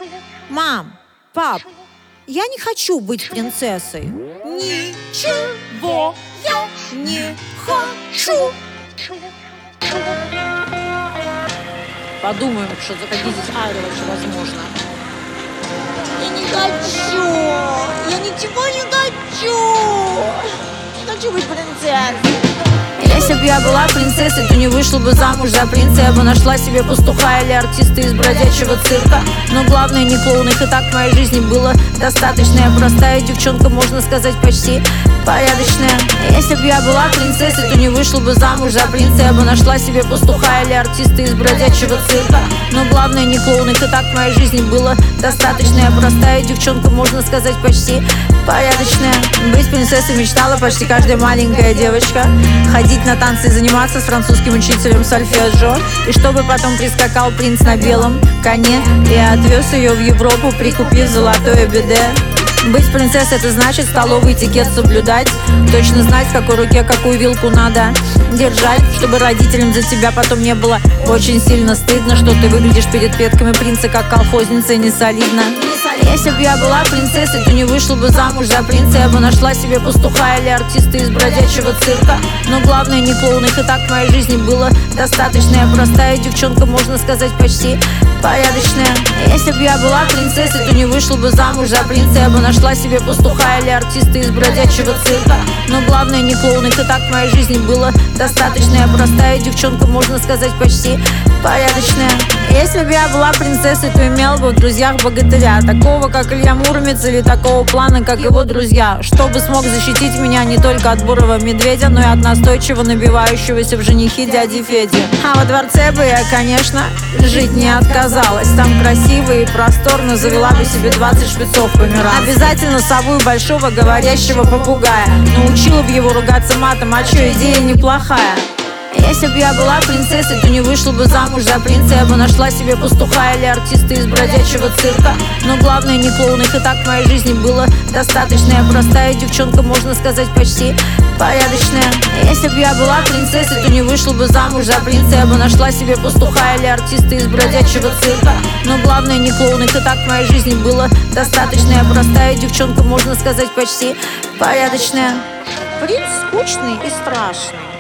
Мам, пап, я не хочу быть принцессой. Ничего я Не хочу. Подумаем, что какие здесь аэро вообще возможно. Я не хочу. Я ничего не хочу. Не хочу быть принцессой. Если бы я была принцессой, то не вышла бы замуж за принца. Я бы нашла себе пастуха или артиста из бродячего цирка. Но главное не клоун, их и так в моей жизни было достаточно. Я простая девчонка, можно сказать, почти порядочная. Если бы я была принцессой, то не вышла бы замуж за принца. Я бы нашла себе пастуха или артиста из бродячего цирка. Но главное не клоун, их и так в моей жизни было достаточно. Я простая девчонка, можно сказать, почти порядочная. Быть принцессой мечтала почти каждая маленькая девочка. Ходить на танцы и заниматься с французским учителем сольфеджио. И чтобы потом прискакал принц на белом коне и отвез ее в Европу, прикупив золотое биде. Быть принцессой — это значит столовый этикет соблюдать. Точно знать, в какой руке какую вилку надо держать, чтобы родителям за тебя потом не было очень сильно стыдно, что ты выглядишь перед предками принца как колхозница и не солидно. Если бы я была принцессой, то не вышла бы замуж за принца. Я бы нашла себе пастуха или артиста из бродячего цирка. Но главное не клоун, их и так в моей жизни было достаточно. Я простая девчонка, можно сказать, почти порядочная. Если бы я была принцессой, то не вышла бы замуж за принца. Я бы нашла себе пастуха или артиста из бродячего цирка. Но главное не клоун, их и так в моей жизни было достаточно. Я простая девчонка, можно сказать, почти порядочная. Если бы я была принцессой, то имела бы в друзьях богатыря, такого как Илья Муромец или такого плана, как его друзья, чтобы смог защитить меня не только от бурого медведя, но и от настойчиво набивающегося в женихи дяди Феди. А во дворце бы я, конечно, жить не отказалась. Там красиво и просторно, завела бы себе 20 шпицов померанцев. Обязательно сову большого говорящего попугая, научила бы его ругаться матом, а чё, идея неплохая. Если бы я была принцессой, то не вышла бы замуж за принца. Я бы нашла себе пастуха или артиста из бродячего цирка. Но главное не клоун, их и так в моей жизни было достаточно. Я простая девчонка, можно сказать, почти порядочная. Если бы я была принцессой, то не вышла бы замуж за принца. Я бы нашла себе пастуха или артиста из бродячего цирка. Но главное не клоун, их и так в моей жизни было достаточно. Я простая девчонка, можно сказать, почти порядочная. Принц скучный и страшный.